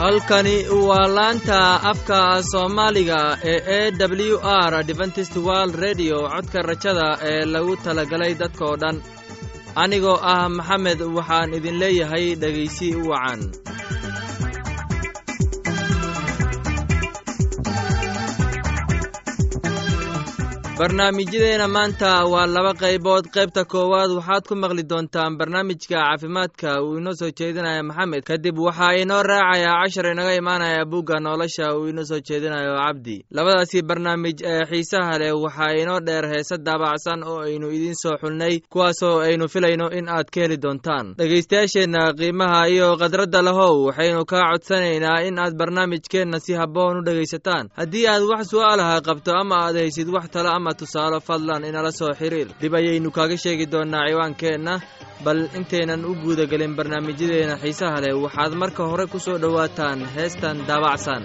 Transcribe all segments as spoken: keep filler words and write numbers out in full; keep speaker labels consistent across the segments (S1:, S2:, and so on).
S1: halkani waa laanta afka Soomaaliga ee A W R Adventist World Radio codka rajada ee lagu talagalay dadka oo dhan anigoo ah Maxamed waxaan idin leeyahay dhageysi wacan barnaamijyadeena maanta waa laba qaybood qaybta koowaad waxaad ku maqli doontaan barnaamijka caafimaadka uu inoo soo jeedinayo Maxamed kadib waxa inoo raacaya cashar inaga imaanaya buugga nolosha uu inoo soo jeedinayo Cabdi labadaasi barnaamij ee xiisaha leh waxa inoo dheer heesa daabacsan oo aynu idin soo xulnay kuwaas oo aynu filayno in aad ka heli doontaan dhageystayaasheena qiimaha iyo qadradda lahow waxaynu ka codsanaynaa in aad barnaamijkeena si habboon u dhageysataan haddii aad wax su'aalaha qabto ama aad haysid wax talo tusaalo fadlan inala soo xiriir dib ayaynu kaaga sheegi doonaa ciwaankeenna bal intaynan u guuda gelin barnaamijyadeena xiisaha leh waxaad marka hore ku soo dhowaataan heestan daabacsan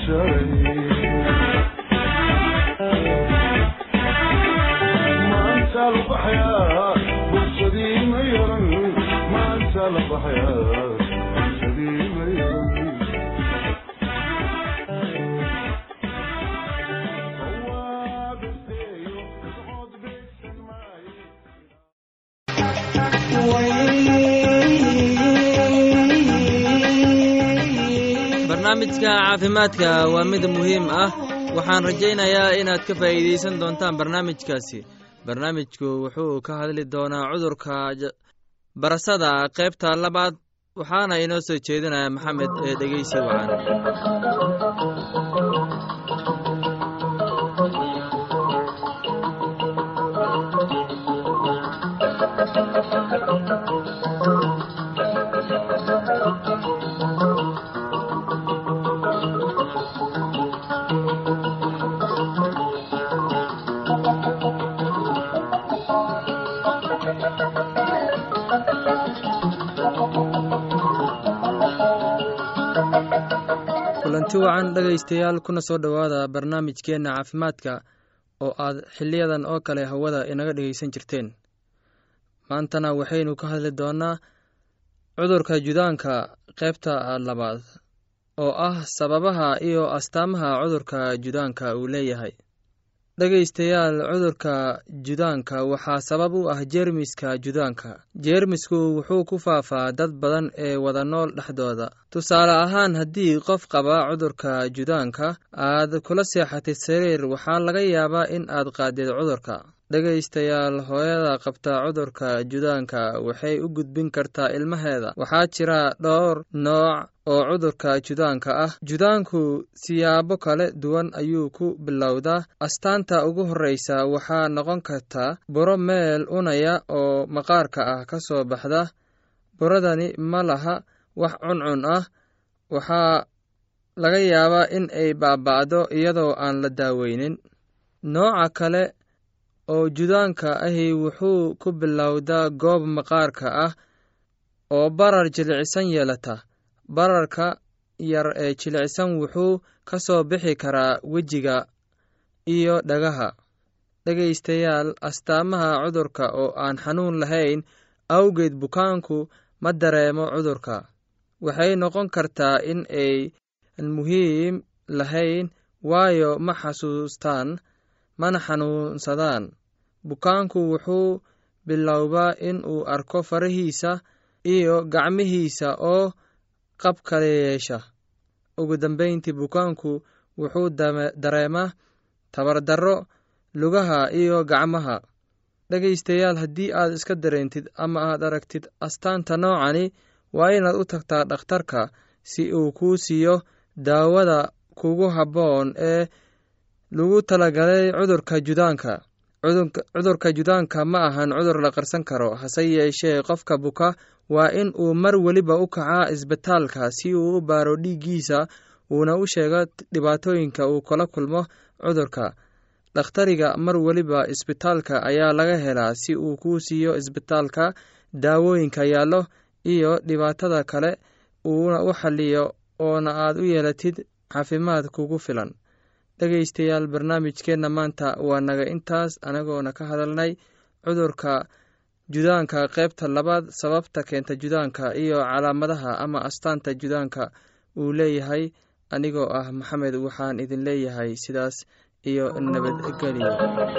S1: barnaamijka caafimaadka waa mid muhiim ah waxaan rajaynayaa inaad ka faa'iideysan doontaan barnaamijkaasi barnaamijku wuxuu ka hadli doonaa cudurka barasada qaybta labaad waxaana inoo soo jeedinaya maxamed ee dhegeysi wacan kulanti wacan dhegaystayaal kuna soo dhowaada barnaamijkeena caafimaadka oo aad xiliyadan oo kale hawada inaga dhageysan jirteen maantana waxaynu ka hadli doonaa cudurka judaanka qaybta labaad oo ah sababaha iyo astaamaha cudurka judaanka uu leeyahay dhegaystayaal cudurka judaanka waxaa sabab u ah jeermiska judaanka jeermisku wuxuu ku faafaa dad badan ee wada nool dhexdooda tusaale ahaan haddii qof qaba cudurka judaanka aad kula seexatid sariir waxaa laga yaabaa in aad qaadid cudurka dhegaystayaal hooyada qabta cudurka judaanka waxay u gudbin kartaa ilmaheeda waxaa jira dhowr nooc oo cudurka judaanka ah judaanku siyaabo kala duwan ayuu ku bilowdaa astaanta ugu horeysa waxaa noqon karta buro meel unaya oo maqaarka ah ka soo baxda buradani ma laha wax cuncun ah waxaa laga yaabaa in ay baaba'do iyadoo aan la daaweynin nooca kale oo judaanka ahi wuxuu ku bilowdaa goob maqaarka ah oo barar jilicsan yeelata bararka yar ee jilicsan wuxuu ka soo bixi karaa wejiga iyo dhagaha dhegaystayaal astaamaha cudurka oo aan xanuun lahayn awgeed bukaanku ma dareemo cudurka waxay noqon kartaa in ay muhiim lahayn waayo ma xasuustaan mana xanuunsadaan bukaanku wuxuu bilowbaa in uu arko farahiisa iyo gacmihiisa oo qab kale yeesha ugu dambeyntii bukaanku wuxuu dareemaa tabardarro lugaha iyo gacmaha dhegaystayaal haddii aad iska dareentid ama aad aragtid astaanta noocani waa inaad u tagtaa dhakhtarka si uu kuu siiyo daawada kugu habboon ee lagu talagalay cudurka judaanka cudurka judaanka ma ahan cudur la qarsan karo hase yeeshee qofka buka waa in uu mar waliba u kacaa isbitaalka si uu u baaro dhiiggiisa uuna u sheego dhibaatooyinka uu kala kulmo cudurka dhakhtariga mar waliba isbitaalka ayaa laga helaa si uu kuu siiyo isbitaalka daawooyinka yaallo iyo dhibaatada kale uuna u xalliyo oona aad u yeelatid caafimaad kugu filan dhegaystayaal barnaamijkeenna maanta waa naga intaas anagoona ka hadalnay cudurka judaanka qaybta labaad sababta keenta judaanka iyo calaamadaha ama astaanta judaanka uu leeyahay anigoo ah maxamed waxaan idin leeyahay sidaas iyo nabadgelyo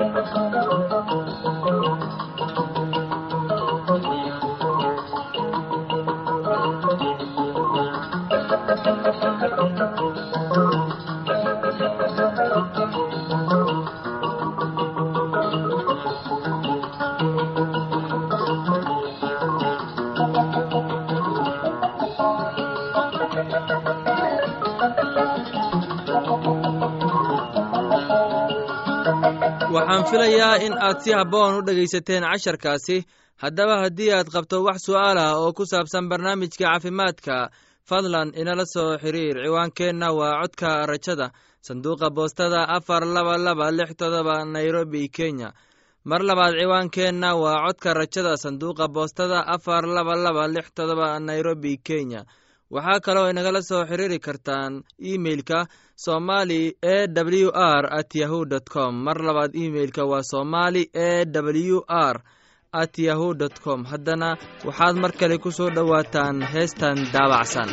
S1: waxaan filayaa in aad si habboon u dhegaysateen casharkaasi haddaba haddii aad qabto wax su'aal ah oo ku saabsan barnaamijka caafimaadka fadlan inala soo xiriir ciwaankeenna waa codka rajada sanduuqa boostada afar laba laba lix todoba nairobi kenya mar labaad ciwaankeenna waa codka rajada sanduuqa boostada afar laba laba lix todoba nairobi kenya waxaa kaloo inagala soo xiriiri kartaan iimailka somali e w r at yahu dt com. mar labaad iimailka waa somali e w r at yahu dt com. haddana waxaad mar kale ku soo dhowaataan heestan daabacsan.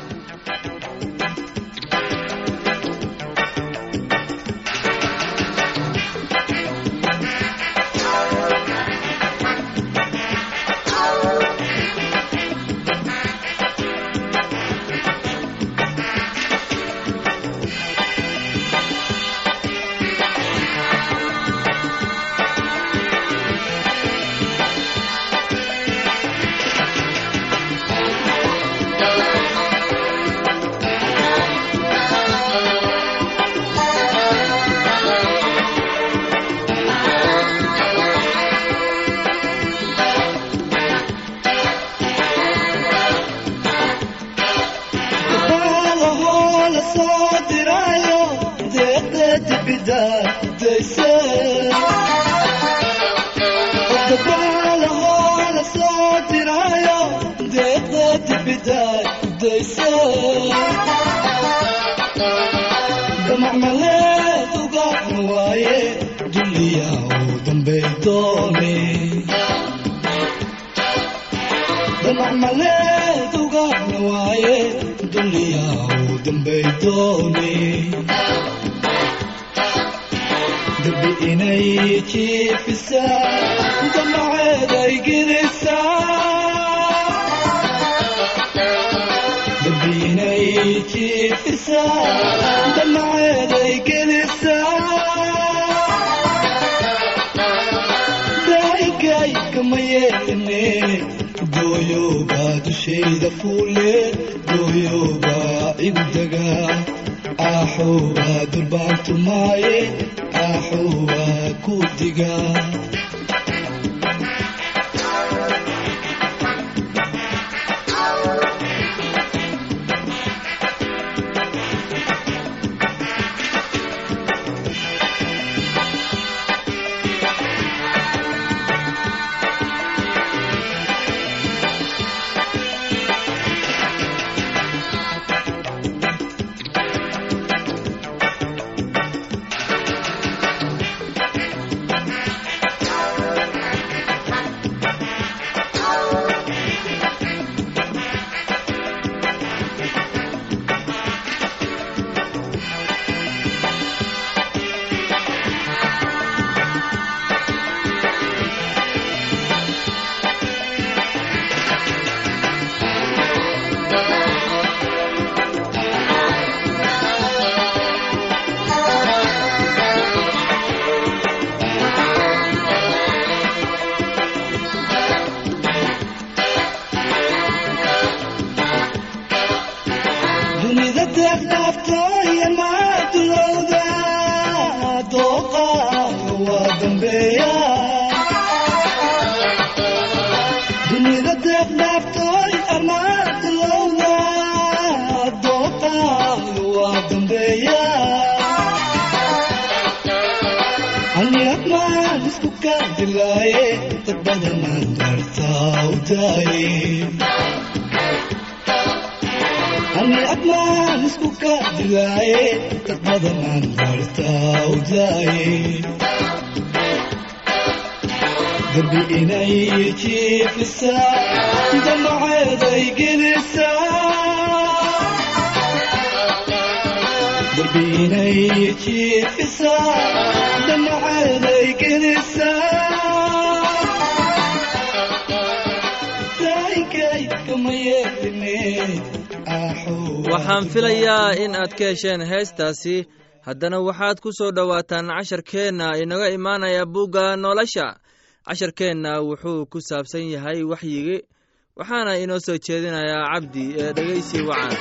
S1: waxaan filayaa in aad ka hesheen heestaasi. haddana waxaad ku soo dhowaataan casharkeenna inaga imaanaya buugga nolosha. casharkeenna wuxuu ku saabsan yahay waxyigi, waxaana inoo soo jeedinayaa cabdi ee dhegaysi wacan.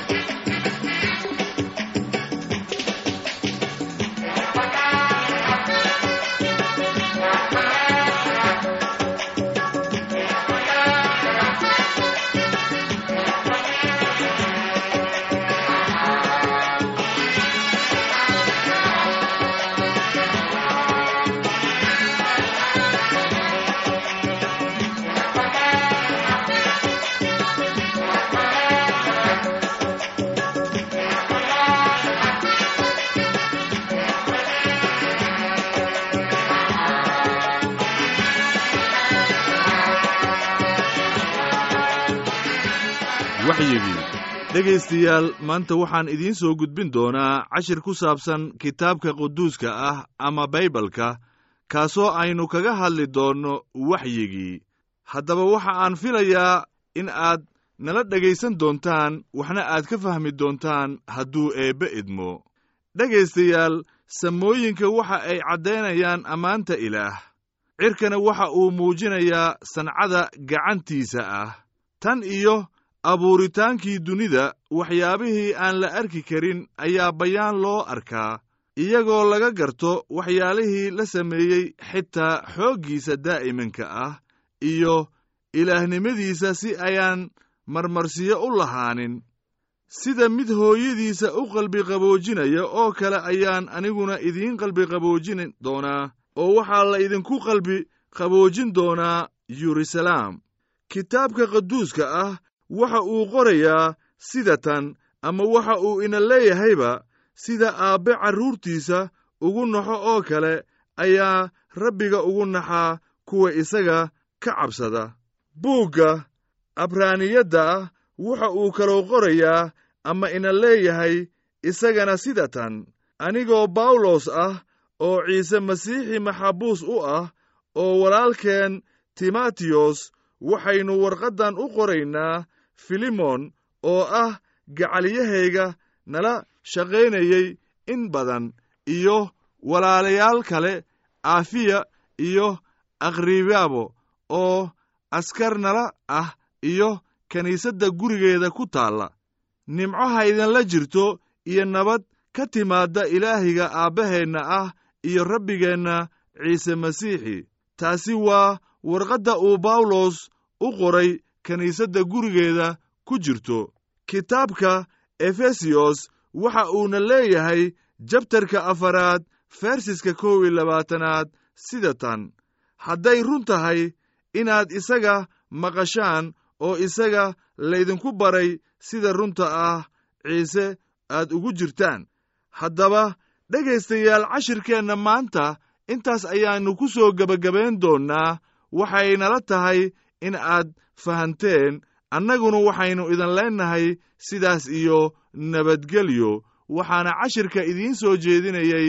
S2: waxyigii dhegaystayaal maanta waxaan idiin soo gudbin doonaa cashir ku saabsan kitaabka quduuska ah ama baybalka kaasoo aynu kaga hadli doonno waxyigii haddaba waxa aan filayaa in aad nala dhegaysan doontaan waxna aad ka fahmi doontaan hadduu eebbe idmo dhegaystayaal samooyinka waxa ay caddaynayaan ammaanta ilaah cirkana waxa uu muujinayaa sancada gacantiisa ah tan iyo abuuritaankii dunida waxyaabihii aan la arki karin ayaa bayaan loo arkaa iyagoo laga garto waxyaalihii la sameeyey xitaa xooggiisa daa'imanka ah iyo ilaahnimadiisa si ayaan marmarsiyo u lahaanin sida mid hooyadiisa u qalbiqaboojinaya oo kale ayaan aniguna idiin qalbiqaboojin doonaa oo waxaa la idinku qalbi qaboojin doonaa yeruusalaam kitaabka quduuska ah waxa uu qorayaa sida tan ama waxa uu ina leeyahayba sida aabbe carruurtiisa ugu naxo oo kale ayaa rabbiga ugu naxaa kuwa isaga ka cabsada buugga abraaniyadda ah waxa uu kaloo qorayaa ama ina leeyahay isagana sida tan anigoo bawlos ah oo ciise masiixi maxabuus u ah oo walaalkeen timotiyos waxaynu warqaddan u qoraynaa filimon oo ah gacalyahayga nala shaqaynayey in badan iyo walaalayaal kale aafiya iyo akhribaabo oo askar nala ah iyo kiniisadda gurigeeda ku taalla nimco ha idinla jirto iyo nabad ka timaadda ilaahiga aabbaheenna ah iyo rabbigeenna ciise masiixi taasi waa warqadda uu bawlos u qoray kiniisadda gurigeeda ku jirto kitaabka efesiyos waxa uuna leeyahay jabtarka afaraad fersiska kow iyo labaatanaad sida tan hadday run tahay inaad isaga maqashaan oo isaga laydinku baray sida runta ah ciise aad ugu jirtaan haddaba dhegaystayaal cashirkeenna maanta intaas ayaannu ku soo gebagabayn doonnaa waxaynala tahay in aad fahanteen annaguna waxaynu idin leennahay sidaas iyo nabadgelyo waxaana cashirka idiin soo jeedinayay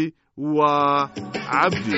S2: waa cabdi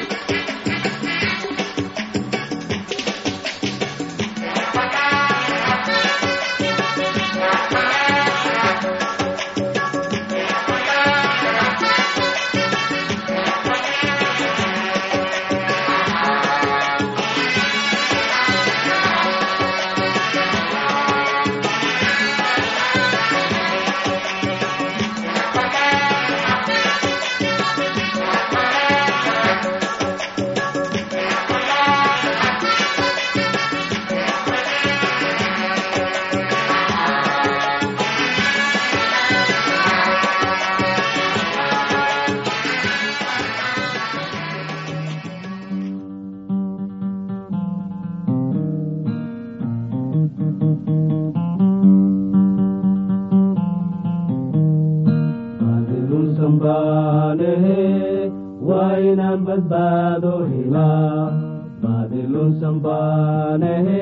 S3: badbaado helaa baadilun sambaanehe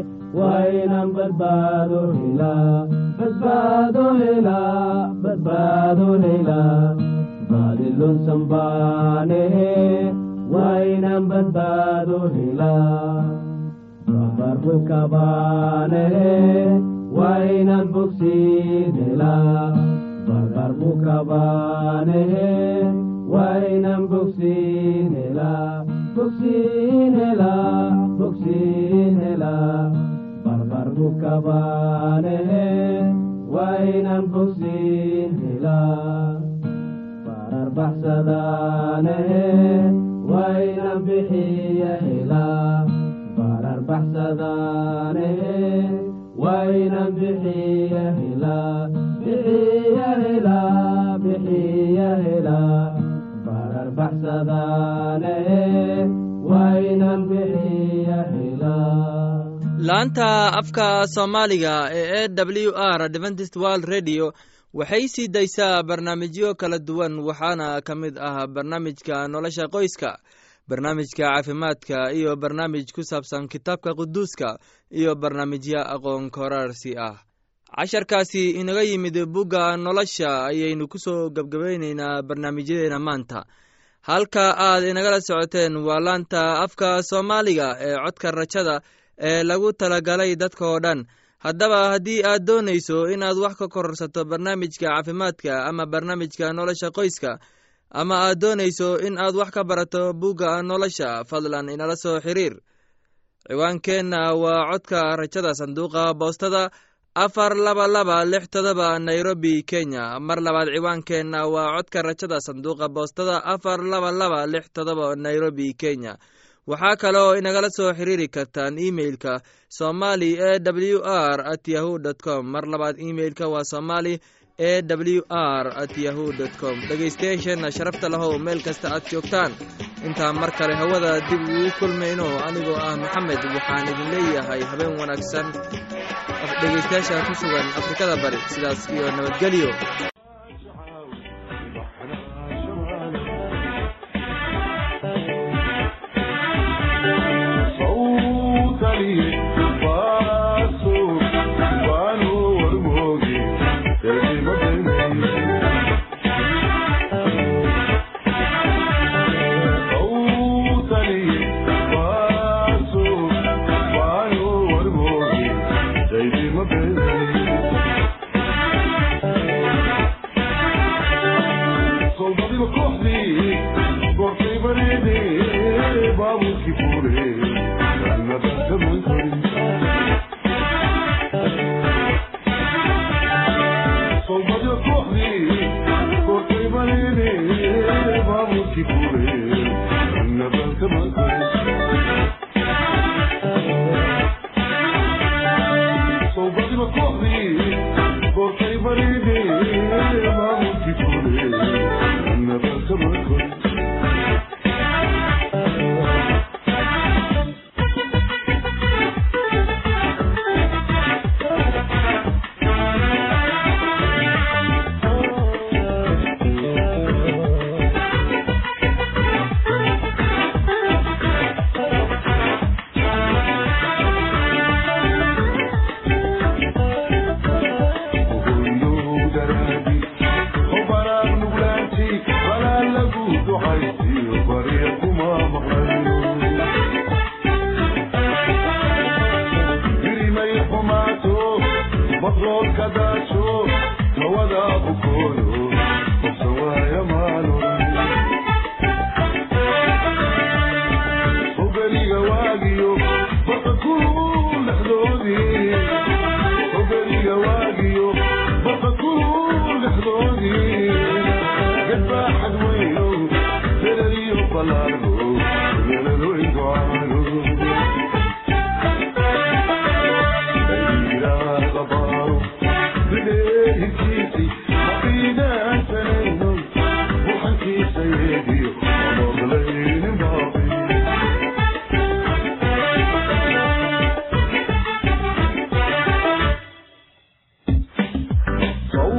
S3: waa inaan badbaado helaa badbaado helaa badbaado helaa baadilun sambaanehe waa inaan badbaado helaa babarku kabaanehe waa inaan bogsiin helaa babarku kabaanehe waa inaan bogsiin helaa bogsiin helaa bogsiin helaa barbarku kabaanehe waa inaan bogsiin helaa barar baxsadaanehe waa inaan bixiya helaa barar baxsadaanehe waa inaan bixiya helaa bixiya helaa bixiya helaa barar baxsadaanehe waa inaan bixiya helaa
S1: laanta afka soomaaliga ee e w r adventist world radio waxay sii daysaa barnaamijyo kala duwan waxaana ka mid ah barnaamijka nolosha qoyska barnaamijka caafimaadka iyo barnaamij ku saabsan kitaabka quduuska iyo barnaamijyo aqoon koraarsi ah casharkaasi inaga yimid bugga nolosha ayaynu ku soo gabgabaynaynaa barnaamijyadeena maanta. halka aad inagala socoteen waa laanta afka Soomaaliga ee codka rajada ee lagu talagalay dadka oo dhan. haddaba haddii aad doonayso inaad wax ka kororsato barnaamijka caafimaadka ama barnaamijka nolosha qoyska, ama aad doonayso in aad wax ka barato bugga nolosha, fadlan inala soo xiriir. ciwaankeenna waa codka rajada, sanduuqa boostada afar laba laba lix todoba Nairobi, Kenya. mar labaad ciwaankeenna waa codka rajada, sanduuqa boostada afar laba laba lix todoba Nairobi, Kenya. waxaa kaloo inagala soo xiriiri kartaan emailka somali e w r at yahoo dot com. mar labaad emailka waa somali e w r at yahoo dot com. dhegaystayaasheenna sharafta lahow, meel kasta aad joogtaan, intaan mar kale hawada dib ugu kulmayno, anigoo ah Maxamed, waxaan idin leeyahay habeen wanaagsan. dhegaystayaasha ku sugan Afrikada Bari, sidaas iyo nabadgelyo.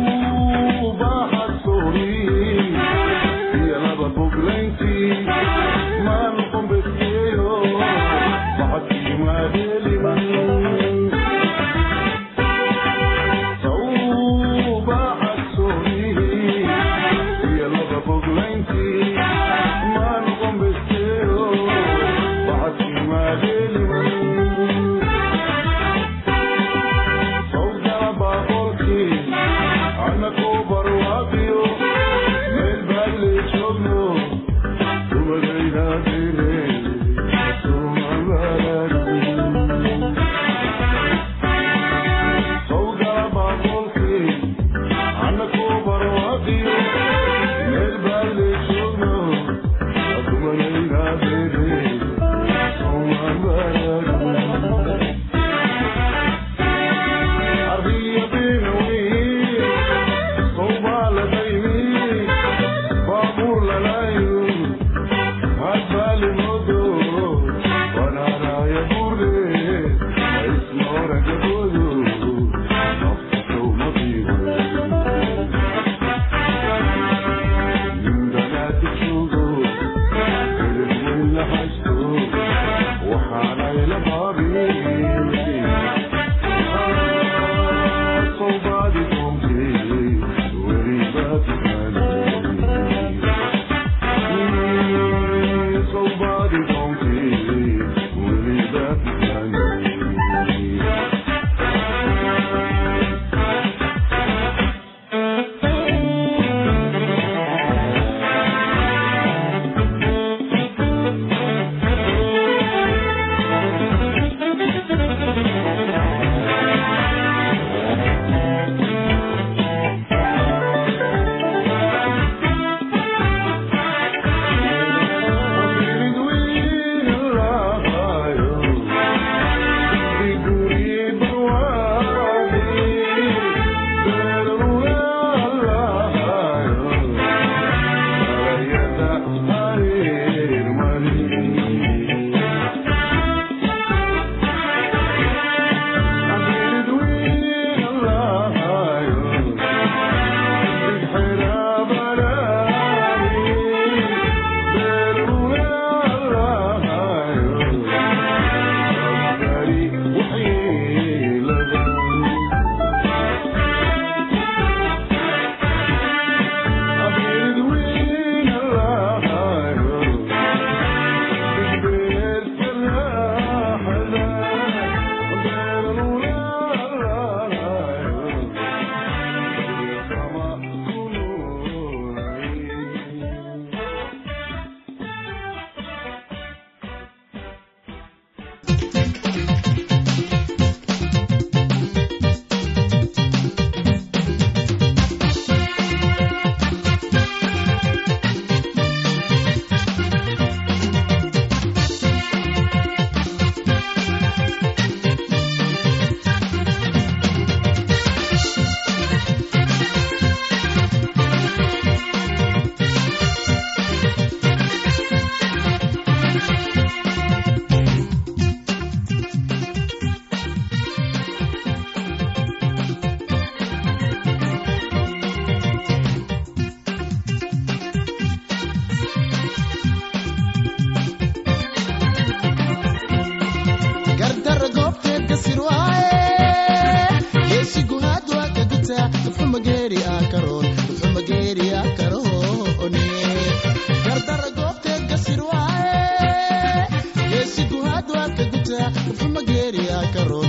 S4: Plenty. ruxumageeri akaroon ruxumageeri akaroone gardara goobteed kasir waaye geesigu hadwaadka gutaa ruxumageeri akaroon